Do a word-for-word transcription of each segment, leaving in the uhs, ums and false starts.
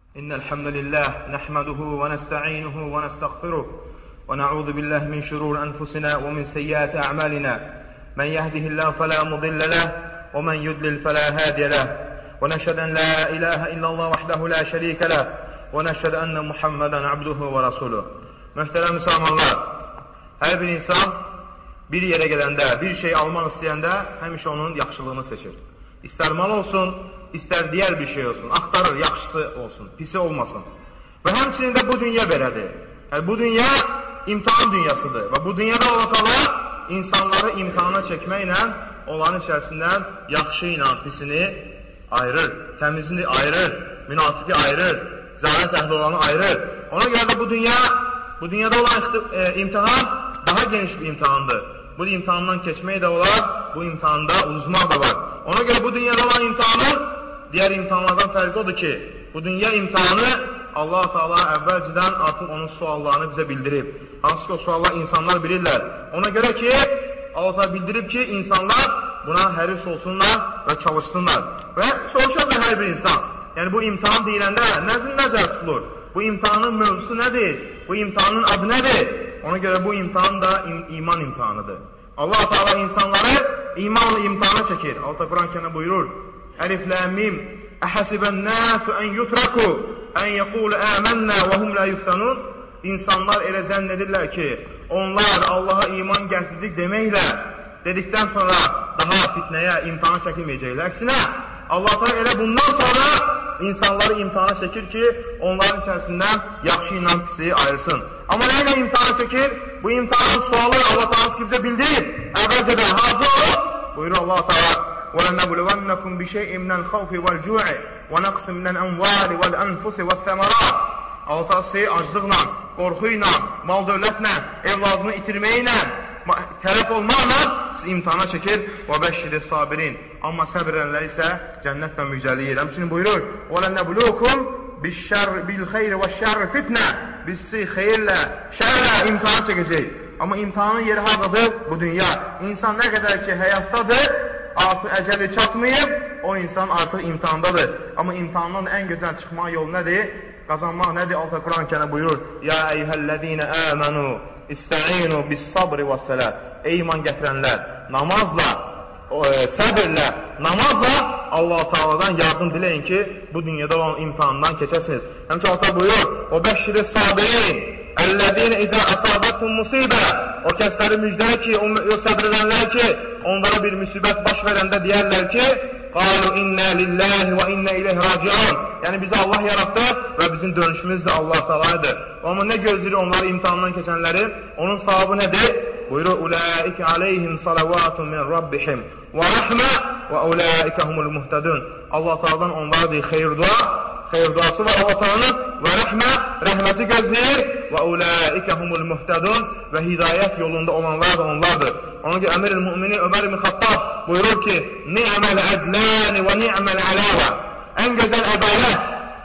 إن الحمد لله نحمده ونستعينه ونستغفره ونعوذ بالله من شرور أنفسنا ومن سيئات أعمالنا من يهده الله فلا مضل له ومن يضلل فلا هادي له ونشهد أن لا إله إلا الله وحده لا şerike له ونشهد أن محمدا عبده ورسوله. Möhtərəm müsəlmanlar, hər bir insan bir yerə gələndə, bir şey almaq istəyəndə həmişə onun yaxşılığını seçir. İstər mal olsun, istər digər bir şey olsun, axtarır, yaxşısı olsun, pisi olmasın. Və həmçinin də bu dünya belədir. Yəni, bu dünya imtihan dünyasıdır və bu dünyada Allah insanları imtihana çəkməklə onların içərisindən yaxşı ilə pisini ayırır, təmizini ayırır, münafiqi ayırır, zəalət əhli olanı ayırır. Ona görə də bu dünya, bu dünyada olan e, imtihan daha geniş bir imtihandır. Bu imtihandan keçmək də olar, bu imtihanda uzmaq da var. Ona görə bu dünyada olan imtihanın diğer imtihanlardan fərqi odur ki, bu dünya imtihanı Allah-u Teala əvvəlcədən artıq onun suallarını bizə bildirib. Hansı ki o suallar insanlar bilirlər. Ona görə ki, Allah-u Teala bildirib ki, insanlar buna həris olsunlar və çalışsınlar. Və soruşar da hər bir insan. Yəni bu imtihan deyiləndə nəzir nəzər tutulur? Bu imtihanın mövzusu nədir? Bu imtihanın adı nədir? Ona görə bu imtihan da iman imtihanıdır. Allah-u Teala insanları imanla imtihana çəkir. Allah-u Teala Quran-Kərimdə buyurur: Əlif lam mim əhəsibən-nəsu ən yutraku ən yəqulu əmənnə və hum la yuftanun. İnsanlar elə zənn edirlər ki, onlar Allaha iman gətirdik deməklə dedikdən sonra daha fitnəyə, imtihana çəkilməyəcəklər. Əksinə, Allah Teala elə bundan sonra insanları imtihana çəkir ki, onların içərisindən yaxşı ilə pisi ayırsın. Amma nə ilə imtihana çəkir? Bu imtihanın sualı Allah Teala bizə bildirib. Əvvəlcədən hazır ol. Buyurur Allah Teala: وَلَنَبْلُوَنَّكُمْ بِشَيْءٍ مِنَ الْخَوْفِ وَالْجُوعِ وَنَقْصٍ مِنَ الْأَمْوَالِ وَالْأَنْفُسِ وَالثَّمَرَاتِ. Allah Teala sizi acılıqla, qorxuyla, mal dövlətlə, evladını itirməklə, tələf olmaqla sizi imtihana çəkir. وَبَشِّرِ الصَّابِرِينَ. Amma səbr edənləri isə cənnətlə müjdələyir. Həmçinin buyurur: وَلَنَبْلُوكُمْ بِالْخَيْرِ وَالشَّرِّ فِتْنَةً. Biz sizi xeyirlə, şərlə imtihana çəkəcək. Amma imtihanın yeri hardadır? Bu dünya. İnsan nə qədər ki həyatdadır, artıq əcəli çatmayıb, o insan artıq imtihandadır. Amma imtihandan ən gözəl çıxmaq yolu nədir? Qazanmaq nədir? Allah Quran-Kərimdə buyurur: Ya eyyuhəl-ləzīnə əmənu istəinu bis-sabri və-sələ. Ey iman gətirənlər, namazla, e, səbirlə, namazla Allah Teala'dan yardım diləyin ki, bu dünyada olan imtihandan keçəsiniz. Həmçinin Allah buyurur: O bəşşiri sabirin əl-ləzīnə izə əsabətum musibə. O kəsləri müjdələ ki, o, o səbr edənlər ki, onlara bir müsibət baş verəndə deyərlər ki, qalu inna lillahi və inna ileyhi raciun. Yəni bizi Allah yarattı və bizim dönüşümüz də Allah Teala'dır. Amma nə gözləyir onları imtihandan keçənləri? Onun savabı nədir? Buyurur: Ulaika aleyhim salavatun min rabbihim və rahmə və ulaika humul muhtadun. Allah Teala'dan onlara deyir xeyir dua, xeyir duası var Allah Teala'nın və rəhmə, rəhməti gözləyir və ulaika humul muhtadun və hidayət yolunda olanlar da onlardır. Ona görə Əmir-i Müminin Ömər ibn Xattab buyurur ki: Ni'məl ədləni və ni'məl əlavə. Ən gözəl ədalət,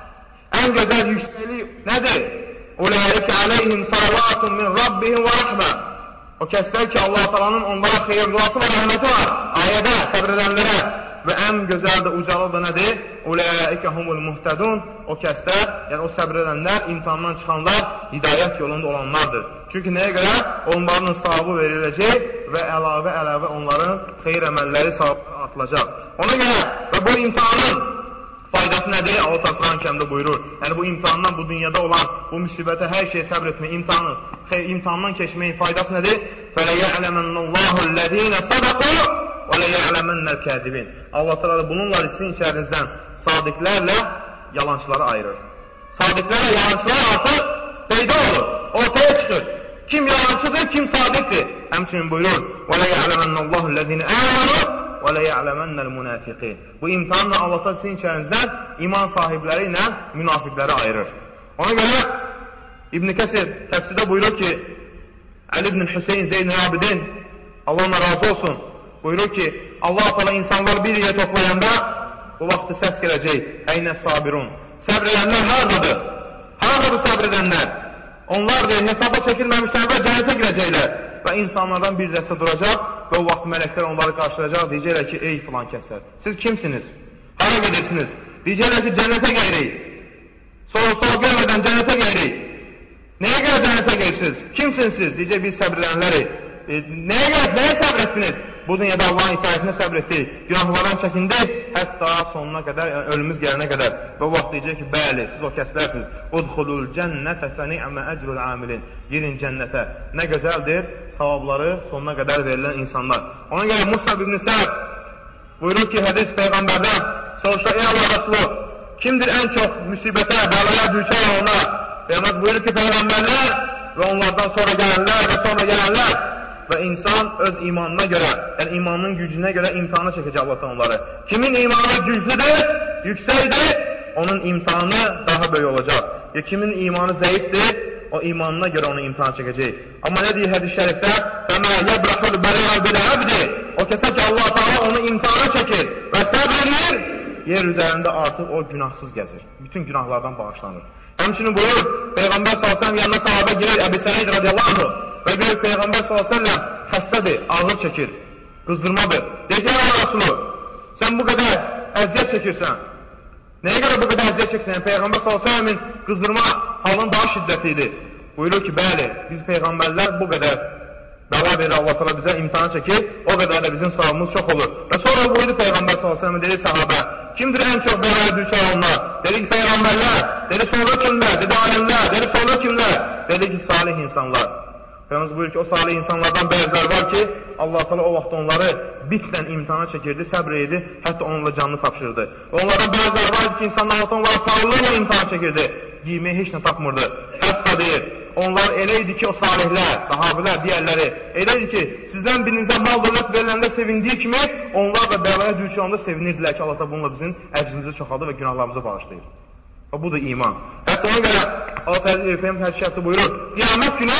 ən gözəl yüksəklik nədir? Ulaika aleyhim salavatun min rabbihim və rəhmə. O kəslər ki, Allah Teala'nın onlara xeyir duası və rəhməti var. Ayədə, səbr edənlərə. Və ən gözəl də ucalı da nədir? Ulaika humul muhtadun. O kəslər, yəni o səbr edənlər, imtihandan çıxanlar, hidayət yolunda olanlardır. Çünki nəyə görə? Onların savabı veriləcək və əlavə-əlavə onların xeyir əməlləri savabı artılacaq. Ona görə və bu imtihanın faydası nədir? Allah Teala Quran-Kərimdə buyurur. Yəni bu imtihandan, bu dünyada olan, bu müsibətə, hər şeyə səbr etmək, imtihanı, imtihandan keçməyin faydası nədir? فَلَيَعْلَمَنَّ الَّذ۪ينَ صَدَقُوا وَلَيَعْلَمَنَّ الْكَاذِبِينَ. Allah Teala bununla sizin içərinizdən sadiqlərlə yalancıları ayırır. Sadiqlərlə yalancılar artıq peyda olur, ortaya çıxır. Kim yalancıdır, kim sadiqdir? Həmçinin buyurur: وَلَيَعْلَمَنَّ اللّٰهُ الَّذ۪ينَ آمَنُوا وَلَيَعْلَمَنَّ الْمُنَافِقِينَ. Bu imtihanla Allah Teala sizin içərinizdən iman sahibləri ilə münafiqləri ayırır. Ona görə İbn-i Kəsir təfsirdə buyurur ki, Əli ibn Hüseyin Zeyn-i Abidin, Allah ona razı olsun, buyurur ki, Allah Teala insanlar bir yerə toplayanda bu vaxtı səs gələcək: Əynə sabirun. Səbr edənlər haradadır? Haradadır səbr edənlər? Onlar deyir, hesaba çəkilməmişlər və cənnətə girəcəklər. Və insanlardan bir dəstə duracaq və o vaxt mələklər onları qarşılayacaq, deyəcəklər ki, ey filan kəslər, siz kimsiniz? Hara gedirsiniz? Deyəcəklər ki, cənnətə gəlirik. çəkirsiniz? Kimsiniz siz? Deyəcək, biz səbr edənlərik. E, nəyə görə, nəyə səbr etdiniz? Bu dünyada Allahın itaətində səbr etdik, günahlardan çəkindik, hətta sonuna qədər, yəni ölümümüz gələnə qədər. Və o vaxt deyəcək ki, bəli, siz o kəslərsiniz. Udxulul cənnətə fəni'mə əcrul amilin. Girin cənnətə. Nə gözəldir, savabları sonuna qədər verilən insanlar. Ona görə Musab ibn Səb buyurur ki, hədis Peyğəmbərdən soruşlar, ey Allah Resulü, kimdir ən çox müsibətə, bəlaya düçar olanlar? Peyğəmbər buyurur ki, Peyğəmbərlər və onlardan sonra gələnlər və sonra gələnlər. Və insan öz imanına görə, yəni imanının gücünə görə imtihana çəkəcək Allah onları. Kimin imanı güclüdür, yüksəkdir, onun imtihanı daha böyük olacaq. Ya kimin imanı zəifdir, o imanına görə onu imtihan çəkəcək. Amma nə deyir hədis-i şərifdə? فَمَا يَبْرَحُ الْبَلَغَ بِالْعَبْدِ O kəsə ki, Allah Teala onu imtihana çəkir və səbr edir, yer üzərində artıq o günahsız gəzir. Bütün günahlardan bağışlanır. Həmçinin buyur, Peyğəmbər sallallahu əleyhi və səlləm yanına sahabə girir, Əbu Səid radiyallahu anh və görür Peyğəmbər sallallahu əleyhi və səlləm xəstədir, ağır çəkir, qızdırmadır. Deyir ki, ey Allah Resulü, sən bu qədər əziyyət çəkirsən. Nəyə görə bu qədər əziyyət çəkirsən? Yəni, Peyğəmbər sallallahu əleyhi və səlləmin qızdırma halının daha şiddətli idi. Buyurur ki, bəli, biz Peyğəmbərlər bu qədər bəla verir Allah təala bizə imtihan çəkir, o qədər də bizim savabımız çox olur. Və sonra buyurdu Peyğəmbər sallallahu əleyhi və səlləm dedi sahabə, kimdir ən çox bəlaya düçar olanlar? Dedi ki, Peyğəmbərlər, dedi sonra kimlər? Dedi alimlər, dedi sonra kimlər? Dedi ki, salih insanlar. Peyğəmbər buyurur ki, o salih insanlardan bəziləri var ki, Allah Teala o vaxt onları bitlə imtihana çəkirdi, səbr edirdi, hətta onunla canını tapşırdı. Və onlardan bəziləri var ki, insanlar onları sağlıqla imtihan çəkirdi, giyməyə heç nə tapmırdı. Hətta deyir, onlar elə idi ki, o salihlər, sahabilər, digərləri, elə idi ki, sizdən birinizə mal dövlət veriləndə sevindiyi kimi, onlar da bəlaya düçarında sevinirdilər ki, Allah da bununla bizim əcrimizi çoxaldı və günahlarımızı bağışlayır. Və bu da iman. Hətta ona görə Allah Peyğəmbər hədis-i şərifdə buyurur, qiyamət günü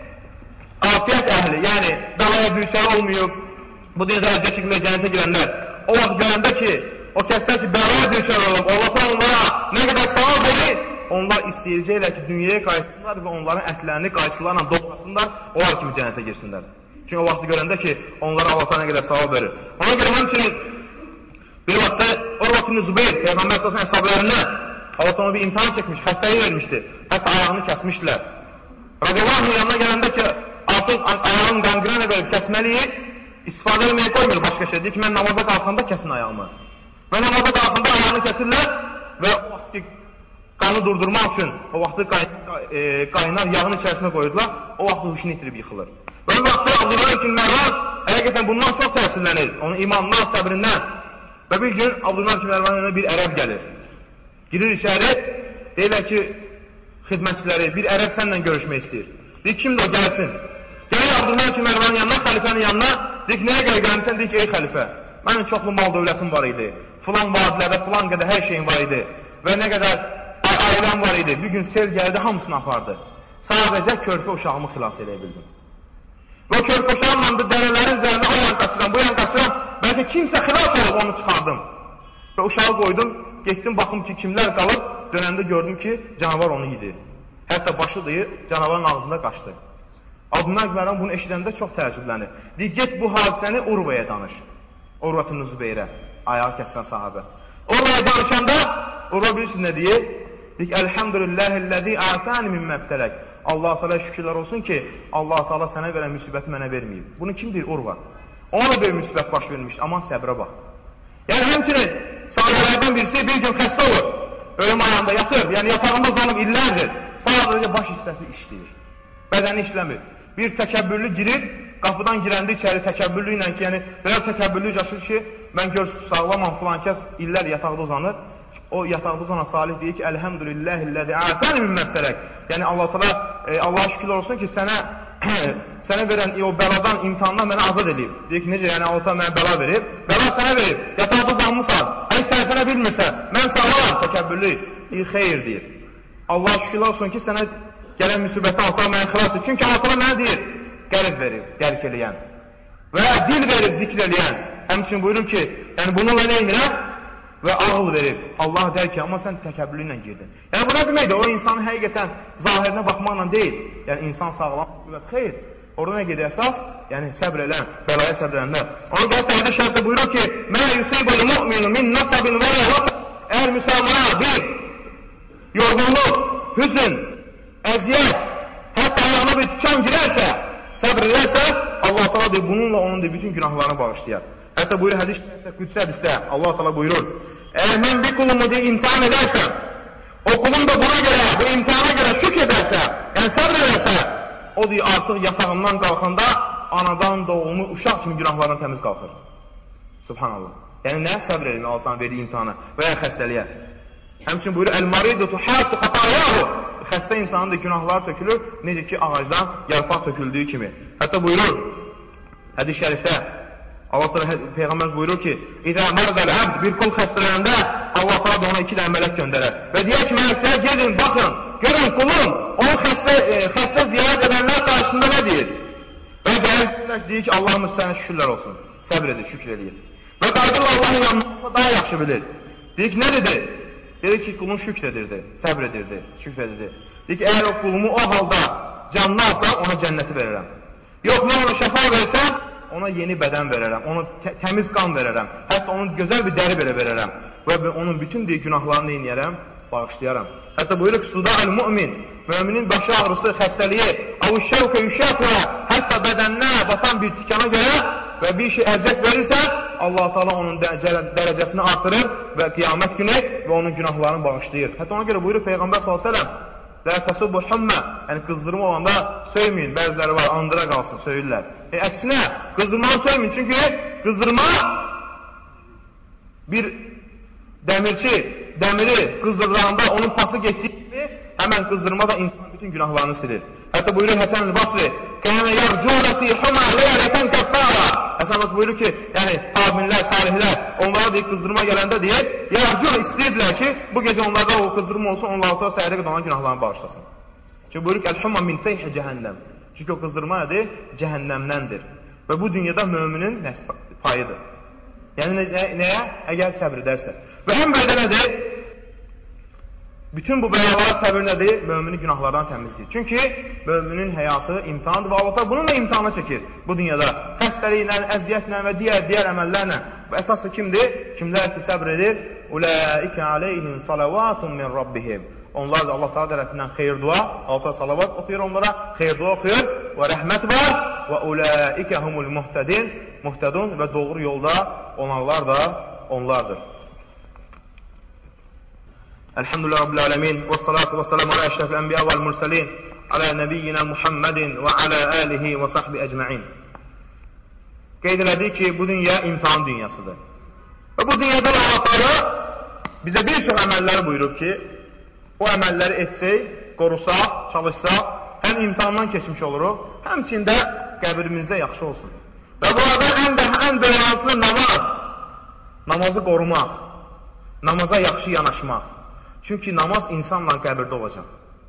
afiyət əhli, yəni bəlaya düçar olmayıb, bu dünyada əziyyət çəkməyə cənnətə girənlər, o vaxt görəndə ki, o kəslər ki, bəlaya düçar olub, Allah onlara nə qədər savab verir, onlar istəyəcəklər ki, dünyaya qayıtsınlar və onların ətlərini qayçılarla doğrasınlar, onlar kimi cənnətə girsinlər. Çünki o vaxtı görəndə ki, onlara Allah nə qədər savab verir. Ona görə həmçinin bir vaxtda Urva ibn Zübeyr, Peyğəmbər sallallahu əshablarına Allah ona bir imtihan çəkmiş, xəstəlik vermişdi. Hətta ayağını kəsmişdilər. Radiyallahu yanına gələndə ki, artıq ayağını qanqrena verib kəsməliyik, istifadə etməyə qoymur başqa şey. Deyir ki, mən namaza qalxanda kəsin ayağımı. Və namaza qalxanda ayağını kəsirlər və o vaxt ki, qanı durdurmaq üçün o vaxtı qaynar yağın içərisində qoyurdular, o vaxtı huşunu itirib yıxılır. Və o vaxtda Abdullah ibn Mərvan həqiqətən bundan çox təsirlənir, onun imanından, səbrindən. Və bir gün Abdullah ibn Mərvanın bir ərəb gəlir. Girir içəri, deyirlər ki, xidmətçiləri, bir ərəb sənlə görüşmək istəyir. Deyir, kimdir o, gəlsin. Gəlir Abdullah ibn Mərvanın yanına, xəlifənin yanına, deyir ki, nəyə görə gəlmişsən? Deyir ki, ey xəlifə, mənim çoxlu mal dövlətim var idi, filan vadilərdə, filan qədər hər şeyim var idi və nə qədər ailəm var idi, bir gün sel gəldi, hamısını apardı. Sadəcə körpə uşağımı xilas edə bildim. Və körpə uşağımla da dərələrin üzərində o yan qaçıram, bu yan qaçıram, bəlkə kimsə xilas olub onu çıxardım. Və uşağı qoydum, getdim, baxım ki, kimlər qalıb, dönəndə gördüm ki, canavar onu yedi. Hətta başı deyir, canavarın ağzında qaçdı. Abdullah ibn Mərvan bunu eşidəndə çox təəccüblənir. Deyir, get bu hadisəni Urvaya danış. Urva ibn Zübeyrə, ayağı kəsilən sahabə. Urvaya danışanda, Urva bilirsiniz nə deyir? Deyir ki, Elhamdülillahilləzi ətəni min məbtələk. Allah-u Teala şükürlər olsun ki, Allah-u Teala sənə verən müsibəti mənə verməyib. Bunu kim deyir? Urva. Ona da böyük müsibət baş vermişdir, aman səbrə bax. Yəni, həmçinin sahabələrdən birisi bir gün xəstə olur. Ölüm ayağında yatır, yəni yatağında uzanıb illərdir. Sadəcə baş hissəsi işləyir. Bədəni işləmir. Bir təkəbbürlü girir, qapıdan girəndə içəri təkəbbürlü ilə ki, yəni belə təkəbbürlü yaşır ki, mən gör sağlamam filan kəs illər yataqda uzanır. O yataqda uzanan salih deyir ki, Elhamdülillahilləzi ətəni min məbtələk. Yəni Allah təala e, Allaha şükürlər olsun ki, sənə sənə verən o bəladan, imtahandan mənə azad edib. Deyir ki, necə? Yəni Allah təala mənə bəla verib. Bəla sənə verib. Yataqda uzanmısan. Heç tərəfənə bilmirsən. Mən sağlamam, təkəbbürlü. Deyir, xeyr deyir. Allaha şükürlər olsun ki, sənə gələn müsibətdən Allah təala mənə xilas edib. Çünki Allah təala mənə deyir, qəlb verib, qəlb eləyən və dil verib, zikr eləyən. Həmçinin buyurur ki, yəni bununla nə edirəm? Və ağıl verib. Allah der ki, amma sən təkəbbürlü ilə girdin. Yəni bu nə deməkdir? O insanın həqiqətən zahirinə baxmaqla deyil. Yəni insan sağlam, qüvvət, xeyr. Orada nə gedir əsas? Yəni səbr elən, bəlaya səbr elənlər. Ona görə təqdir şərtdə buyurur ki, Mə yusibul mu'minu min nasabin və rəvəs. Əgər müsəlmana bir yorğunluq, hüzün, əziyyət, hətta ayağına qulağına bir tikan girərsə, səbr edərsə, Allah Teala deyir, bununla onun deyir, bütün günahlarını bağışlayar. Hətta buyurur, hədis qüdsə hədisdə, Allah Teala buyurur, əgər mən bir qulumu deyir, imtihan edərsəm, o qulum da buna görə, bu imtihana görə şükr edərsə, yəni səbr edərsə, o deyir, artıq yatağından qalxanda anadan doğulmuş uşaq kimi günahlardan təmiz qalxır. Subhanallah. Yəni nə? Səbr edin Allah'tan verdiyi imtihana və ya xəstəliyə. Həmçin buyurur, əl-maridu tuhatu xatayahu. Xəstə insanın da günahları tökülür, necə ki ağacdan yarpaq töküldüyü kimi. Hətta buyurur, hədis şərifdə, Allah Peyğəmbər buyurur ki, İzə mərdəl əbd, bir qul xəstələyəndə Allah da ona iki dənə mələk göndərər. Və deyək ki, mələklər gedin, baxın, görün qulun, onun xəstə, e, xəstə ziyarət edənlər qarşısında nə deyir? Və gələk deyir ki, Allah'ın sənə şükürlər olsun. Səbr edir, şükür edir. Və qayıdırla Allah'ın yanında daha yaxşı bilir. Deyir ki, nə dedi? Dedi ki, qulun şükür edirdi, səbr edirdi, şükür edirdi. Deyir ki, əgər o qulumu o halda canlı alsam, ona cənnəti verərəm. Yox, mən ona şəfa versəm, ona yeni bədən verərəm, ona təmiz qan verərəm, hətta onun gözəl bir dəri belə verərəm və onun bütün deyir, günahlarını inəyərəm, bağışlayaram. Hətta buyurur ki, suda əl-mümin, müminin başı ağrısı, xəstəliyi, avuşşəvkə yüşəfə, hətta bədəninə batan bir tikana görə və bir şey əziyyət verirsə, Allah Teala onun dərəcəsini artırır və qiyamət günü və onun günahlarını bağışlayır. Hətta ona görə buyurur Peyğəmbər sallallahu əleyhi və səlləm, "Lə təsubbul hummə", yəni qızdırma olanda söyməyin. Bəziləri var, andıra qalsın, söyürlər. E, əksinə, qızdırmanı söyməyin. Çünki qızdırma bir dəmirçi dəmiri qızdırılanda onun pası getdiyi kimi həmən qızdırma da insanın bütün günahlarını silir. Hətta buyurur Həsən el-Basri, "Kənə yərcuna fi huma leylətən kəffara." Həsən el-Basri buyurur ki, yəni tabiinlər, salihlər, onlara deyir qızdırma gələndə deyir, yərcun istəyirdilər ki, bu gecə onlarda o qızdırma olsun, onlar da səhərə qədər olan günahlarını bağışlasın. Çünki buyurur ki, "El-humma min feyhi cəhənnəm." Çünki o qızdırma nədir? Cəhənnəmdəndir. Və bu dünyada möminin payıdır. Yəni nəyə? Əgər səbr edərsə. Və ən böyüdə nədir? Bütün bu bəlalara səbir nədir? Mömini günahlardan təmizləyir. Çünki möminin həyatı imtihandır və Allah bununla imtihana çəkir bu dünyada. Xəstəliklə, əziyyətlə və digər digər əməllərlə. Və əsaslı kimdir? Kimlər ki səbr edir? Ulaikə aleyhim salavatun min rabbihim. Onlar da Allah Teala tərəfindən xeyir dua, Allah Teala salavat oxuyur onlara, xeyir dua oxuyur və rəhmət var və ulaikə humul muhtədin, muhtədun və doğru yolda olanlar da onlardır. Elhamdülillah Rabbil alemin və salatu və salamu alə əşrafil ənbiya vəl mursalin alə nəbiyyina Muhammedin və alə alihi və sahbi əcma'in. Qeyd elədik ki, bu dünya imtihan dünyasıdır. Və bu dünyada Allah Teala bizə bir çox əməlləri buyurub ki, o əməlləri etsək, qorusaq, çalışsaq, həm imtihandan keçmiş oluruq, həmçində qəbrimizdə yaxşı olsun. Və bu arada ən, ən böyüyansını namaz, namazı qorumaq, namaza yaxşı yanaşmaq. Çünki namaz insanla qəbirdə olacaq.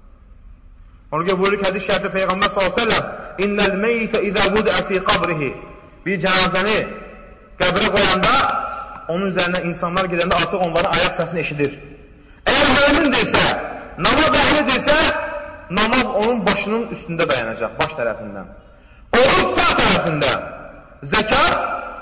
Ona görə buyurur ki, hədis şərifdə Peyğəmbər sallallahu əleyhi və səlləm, "İnnel meyitə izə vud'a fi qabrihi." Bir cənazəni qəbrə qoyanda onun üzərinə insanlar gedəndə artıq onların ayaq səsini eşidir. Əgər mömindirsə, namaz əhlidirsə, namaz onun başının üstündə dayanacaq, baş tərəfindən. Oruç sağ tərəfində, zəkat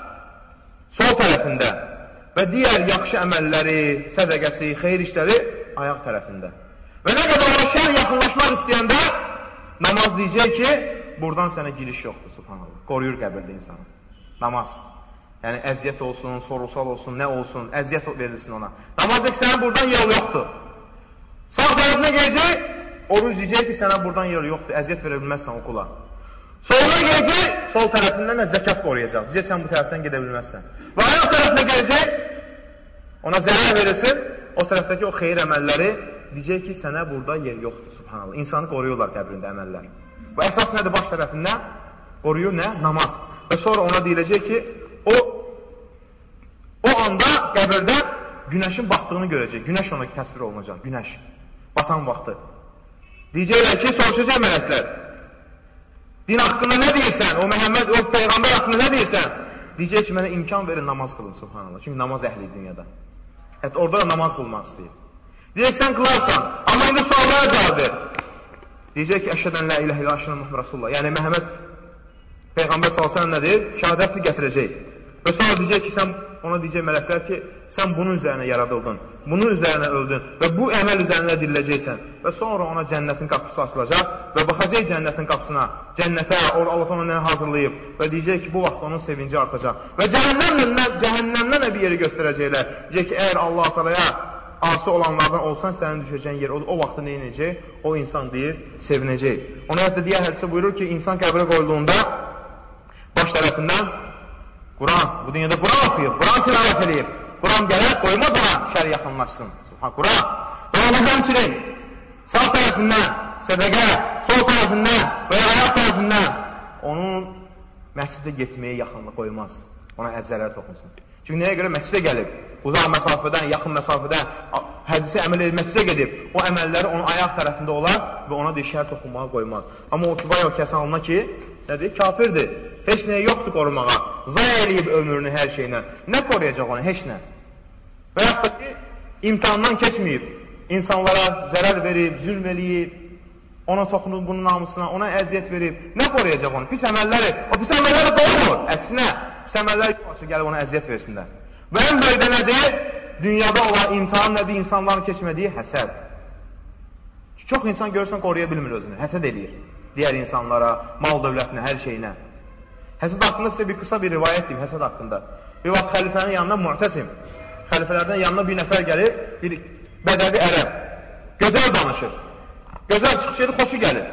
sol tərəfində və digər yaxşı əməlləri, sədəqəsi, xeyir işləri ayaq tərəfində. Və nə qədər ona şər yaxınlaşmaq istəyəndə namaz deyəcək ki, buradan sənə giriş yoxdur, subhanallah. Qoruyur qəbirdə insanı. Namaz. Yəni əziyyət olsun, sorusal olsun, nə olsun, əziyyət verilsin ona. Namaz deyək, sənə buradan yol yoxdur. Sağ tərəfinə gələcək, oruc deyəcək ki, sənə buradan yol yoxdur, əziyyət verə bilməzsən o qula. Soluna gələcək, sol tərəfindən də zəkat qoruyacaq. Deyəcək, sən bu tərəfdən gedə bilməzsən. Və ayaq tərəfinə gələcək, ona zərər verilsin, o tərəfdəki o xeyir əməlləri deyəcək ki, sənə burada yer yoxdur, subhanallah. İnsanı qoruyurlar qəbrində əməllər. Və əsas nədir baş tərəfindən? Qoruyur nə? Namaz. Və sonra ona deyiləcək ki, o o anda qəbirdə günəşin batdığını görəcək. Günəş ona təsvir olunacaq, günəş. Batan vaxtı. Deyəcəklər ki, soruşacaq mələklər. Din haqqında nə deyirsən? O Məhəmməd, o Peyğəmbər haqqında nə deyirsən? Deyəcək ki, mənə imkan verin namaz qılın, subhanallah. Çünki namaz əhli dünyada. Hətta orada da namaz qılmaq istəyir. Deyəcək, sən qılarsan, amma indi suallara cavab ver. Deyəcək ki, əşhədən la ilahe illallah əşhədən Muhammed Rasulullah. Yəni Məhəmməd Peyğəmbər sallallahu əleyhi və səlləm nə deyir? Şəhadətli gətirəcək. Və sonra deyəcək ki, sən ona deyəcək mələklər ki, sən bunun üzərinə yaradıldın, bunun üzərinə öldün və bu əməl üzərində diriləcəksən. Və sonra ona cənnətin qapısı açılacaq və baxacaq cənnətin qapısına, cənnətə, Allah ona nə hazırlayıb və deyəcək ki, bu vaxt onun sevinci artacaq. Və cəhənnəmdən, cəhənnəmdən də bir yeri göstərəcəklər. Deyəcək ki, əgər Allah Teala'ya asi olanlardan olsan, sənin düşəcəyin yer, o, o vaxtda nə inəcək? O insan deyir, sevinəcək. Ona hətta digər hədisi buyurur ki, insan qəbrə qoyulduğunda baş tərəfindən Quran, bu dünyada Quran oxuyub, Quran tilavət edib, Quran gələr, qoymaz ona şər yaxınlaşsın. Subhan Quran. Və onun həmçinin sağ tərəfindən sədəqə, sol tərəfindən və ya ayaq tərəfindən onun məscidə getməyə yaxınlıq qoymaz. Ona əczələr toxunsun. Çünki nəyə görə məscidə gəlib? Uzaq məsafədən, yaxın məsafədən hədisi əməl edib, məscidə gedib. O əməlləri onun ayaq tərəfində olar və ona deyir, şər toxunmağa qoymaz. Amma o ki, vay o kəsən alına ki, nədir? Kafirdir. Heç nəyə yoxdur qorumağa. Zay eləyib ömrünü hər şeylə. Nə qoruyacaq onu? Heç nə. Və yaxud da ki, imtihandan keçməyib. İnsanlara zərər verib, zülm eləyib, ona toxunub bunun namusuna, ona əziyyət verib. Nə qoruyacaq onu? Pis əməlləri. O pis əməlləri qoymur. Əksinə, pis əməlləri yoxsa gəlib ona əziyyət versinlər. Və ən böyüdə nədir? Dünyada olan imtihan nədir? İnsanların keçmədiyi həsəd. Çox insan görürsən qoruya bilmir özünü. Həsəd eləyir. Digər insanlara, mal dövlətinə, hər şeyinə. Həsəd haqqında sizə bir qısa bir rivayət deyim, həsəd haqqında. Bir vaxt xəlifənin yanına Mu'təsim, xəlifələrdən yanına bir nəfər gəlir, bir bədəvi ərəb, gözəl danışır, gözəl çıxış edir, xoşu gəlir.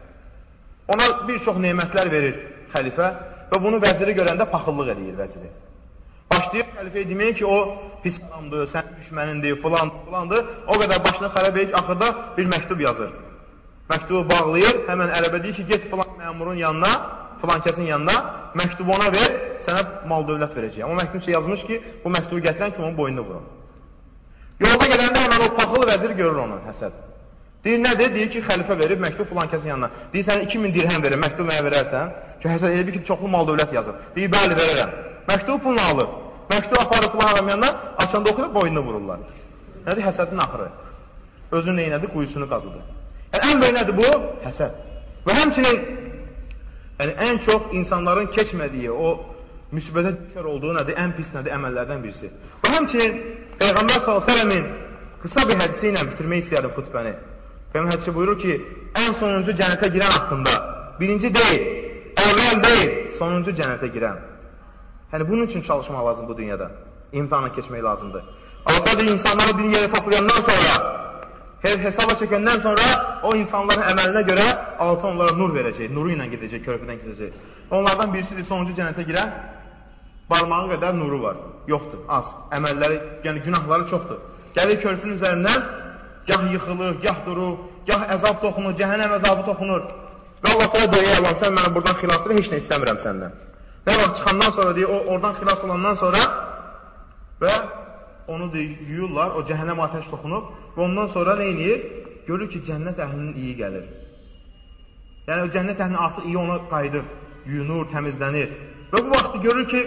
Ona bir çox nemətlər verir xəlifə və bunu vəziri görəndə paxıllıq edir vəziri. Başlayır xəlifəyə deməyə ki, o pis adamdır, sənin düşmənindir, filandır, filandır, o qədər başını xərab edir ki, axırda bir məktub yazır. Məktubu bağlayır, həmən ərəbə deyir ki, get filan məmurun yanına, filan kəsin yanına, məktubu ona ver, sənə mal dövlət verəcəyəm. O məktub yazmış ki, bu məktubu gətirən ki, onun boynunu vurun. Yolda gələndə həmən o paxılı vəzir görür onu, həsəd. Deyir, nədir? Deyir ki, xəlifə verib, məktub filan kəsin yanına. Deyir, sənə iki min dirhəm verir, məktub mənə verərsən. Ki, həsəd elə bir ki, çoxlu mal dövlət yazır. Deyir, bəli, verərəm. Məktubu pulla alır. Məktubu aparır filan adam yanına, açanda oxuyub, boynunu vururlar. Nədir? Həsədin axırı. Özünün neynədir? Quyusunu qazıdır. Yəni, ən böyük nədir bu? Həsəd. Və həmçinin yəni, ən çox insanların keçmədiyi, o müsibətə düşər olduğu nədir? Ən pis nədir? Əməllərdən birisi. Və həmçinin Peyğəmbər sallallahu əleyhi və səlləmin qısa bir hədisi ilə bitirmək istəyərdim xutbəni. Peyğəmbər hədisi buyurur ki, ən sonuncu cənnətə girən haqqında, birinci deyil, əvvəl deyil, sonuncu cənnətə girən. Yəni, bunun üçün çalışmaq lazım bu dünyada. İmtihanla keçmək lazımdır. Allah deyil, insanları bir yerə toplayandan sonra, hesaba çəkəndən sonra o insanların əməlinə görə Allah onlara nur verəcək, nuru ilə gedəcək, körpüdən keçəcək. Onlardan birisidir, sonuncu cənnətə girən, barmağı qədər nuru var. Yoxdur, az. Əməlləri, yəni günahları çoxdur. Gəlir körpünün üzərindən, gah yıxılır, gah durur, gah əzab toxunur, cəhənnəm əzabı toxunur. Və Allah sana deyir, Allah, sən mənə buradan xilasını heç nə istəmirəm səndən. Nə vaxt çıxandan sonra deyir, o oradan xilas olandan sonra və onu deyir, yuyurlar, o cəhənnəm ateş toxunub və ondan sonra nə edir? Görür ki, cənnət əhlinin iyi gəlir. Yəni, o cənnət əhlinin artıq iyi ona qayıdır, yuyunur, təmizlənir. Və bu vaxtı görür ki,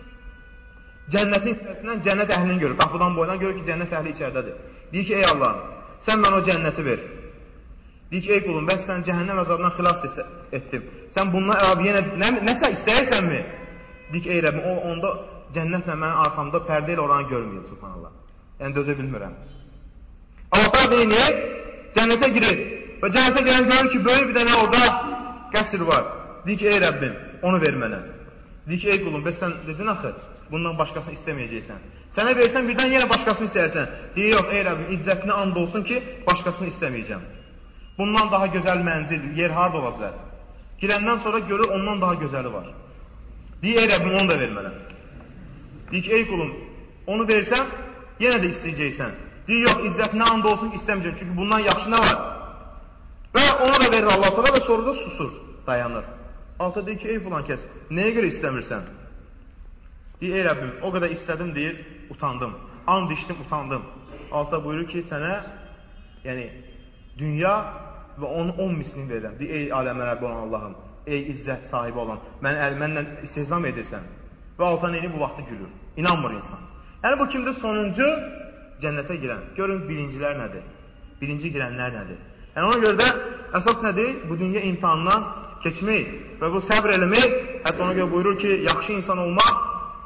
cənnətin içərisindən cənnət əhlini görür. Qapıdan boydan görür ki, cənnət əhli içərdədir. Deyir ki, ey Allah, sən mən o cənnəti ver. Deyir ki, ey qulum, bəs sən cəhənnəm əzabından xilas etdim. Sən bundan əvvəl yenə nə, nəsə istəyirsənmi? Deyir ki, ey Rəbbim, o, onda cənnətlə mənim arxamda pərdə ilə oranı görməyim, subhanallah. Yəni, dözə bilmirəm. Allah deyir, cənnətə girir. Və cənnətə girən görür ki, böyük bir dənə orada qəsr var. Deyir ki, ey Rəbbim, onu ver mənə. Deyir ki, ey qulum, bəs sən dedin axı, bundan başqasını istəməyəcəksən. Sənə versən, birdən yenə başqasını istəyərsən. Deyir, yox, ey Rəbbim, izzətinə and olsun ki, başqasını istəməyəcəm. Bundan daha gözəl mənzil, yer harada ola bilər? Girəndən sonra görür, ondan daha gözəli var. Deyir, ey Rəbbim, onu da ver mənə. Deyir ki, ey qulum, onu versən, yenə də istəyəcəksən. Deyir, yox, izzətinə and olsun ki, istəməyəcəm. Çünki bundan yaxşı nə var? Və ona da verir Allah təala və sonra da susur, dayanır. Alta deyir ki, ey filan kəs, nəyə görə istəmirsən? Deyir, ey Rəbbim, o qədər istədim deyir, utandım. And içdim, utandım. Alta buyurur ki, sənə, yəni, dünya və onun on mislini verirəm. Deyir, ey aləmə Rəbbi olan Allahım, ey izzət sahibi olan, mən mənlə istehzam edirsən. Və alta neyini bu vaxtı gülür. İnanmır insan. Yəni, bu kimdir? Sonuncu cənnətə girən. Görün, birincilər nədir? Birinci girənlər nədir? Yəni, ona görə də əsas nədir? Bu dünya imtihandan keçmək və bu səbr eləmək, hətta ona görə buyurur ki, yaxşı insan olmaq,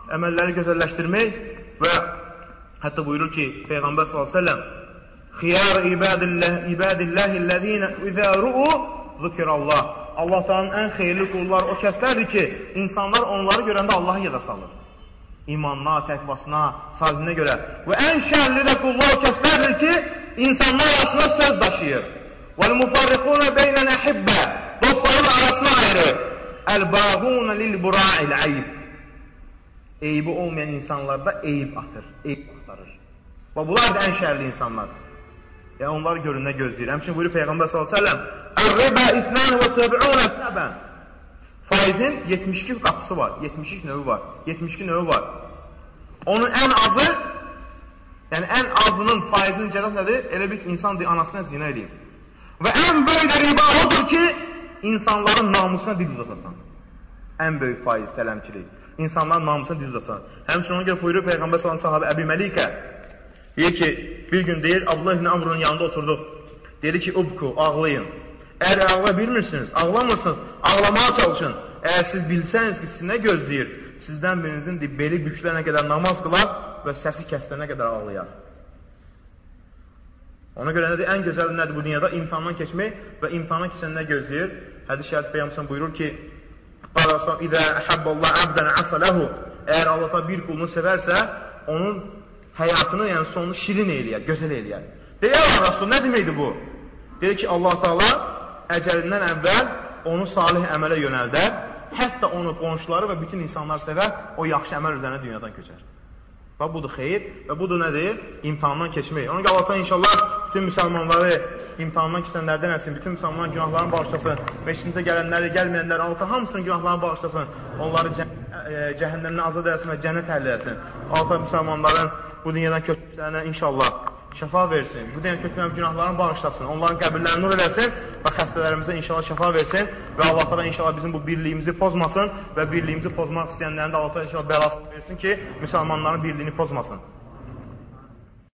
əməlləri gözəlləşdirmək və hətta buyurur ki, Peyğəmbər sallallahu əleyhi və səlləm xiyar ibadillahillezine izâ ru'u zikrallah. Allah Taala'nın ən xeyirli qulları o kəslərdir ki, insanlar onları görəndə Allahı yada salır. İmanına, təqvasına, salihinə görə. Və ən şərli də qullar o kəslərdir ki, insanlar arasında söz daşıyır. وَالْمُفَرِّقُونَ بَيْنَ الْأَحِبَّةِ Dostların arasına ayırır. اَلْبَاغُونَ لِلْبُرَاءِ الْعَيْبِ Eybi olmayan insanlarda eyib atır, eyib atarır. Və bunlar da ən şərli insanlar. Yəni onları görün nə gözləyir. Həmçinin buyurur Peyğəmbər sallallahu əleyhi və səlləm: "Ər-riba ithnən və səb'un səbən." Faizin yetmiş iki qapısı var, yetmiş iki növü var, yetmiş iki növü var. Onun ən azı, yəni ən azının faizinin cəzası nədir? Elə bir insan deyir, anasına zina edeyim. Və ən böyük də riba odur ki, insanların namusuna dil uzatasan. Ən böyük faiz, sələmçilik. İnsanların namusuna dil uzatasan. Həmçinin ona görə buyurur Peyğəmbər sallallahu əleyhi və səlləm sahabe Əbi Məlikə, deyir ki, bir gün deyir, Abdullah ibn Amr'ın yanında oturduq. Dedi ki, ubku, ağlayın. Əgər ağla bilmirsiniz, ağlamırsınız, ağlamağa çalışın. Əgər siz bilsəniz ki, siz nə gözləyir? Sizdən birinizin beli bükülənə qədər namaz qılar və səsi kəsilənə qədər ağlayar. Ona görə nədir? Ən gözəl nədir bu dünyada? İmtihandan keçmək və imtihandan keçən nə gözləyir? Hədis şərif Peyğəmbər buyurur ki, İzə əhəbballah əbdən əsələhu Əgər Allah bir qulunu sevərsə, onun həyatını, yəni sonunu şirin eləyər, gözəl eləyər. Deyir, Allah Rasul, nə deməkdir bu? Deyir ki, Allah Taala əcəlindən əvvəl onu salih əmələ yönəldər, hətta onu qonşuları və bütün insanlar sevər, o yaxşı əməl üzərinə dünyadan köçər. Və budur xeyir və budur nədir? İmtihandan keçmək. Onun ki, Allah Taala inşallah bütün müsəlmanları imtihandan keçənlərdən etsin, bütün müsəlmanların günahlarını bağışlasın, meşrinizə gələnləri, gəlməyənləri, Allah Taala hamısının günahlarını bağışlasın, onları cəhənnəmdən azad eləsin və cənnət əhli eləsin. Allah Taala müsəlmanların bu dünyadan köçmüşlərinə inşallah şəfa versin, bu dünyanın köçməyən günahlarını bağışlasın, onların qəbirlərini nur eləsin və xəstələrimizə inşallah şəfa versin və Allah Taala inşallah bizim bu birliyimizi pozmasın və birliyimizi pozmaq istəyənlərin də Allah Taala inşallah bəlasını versin ki, müsəlmanların birliyini pozmasın.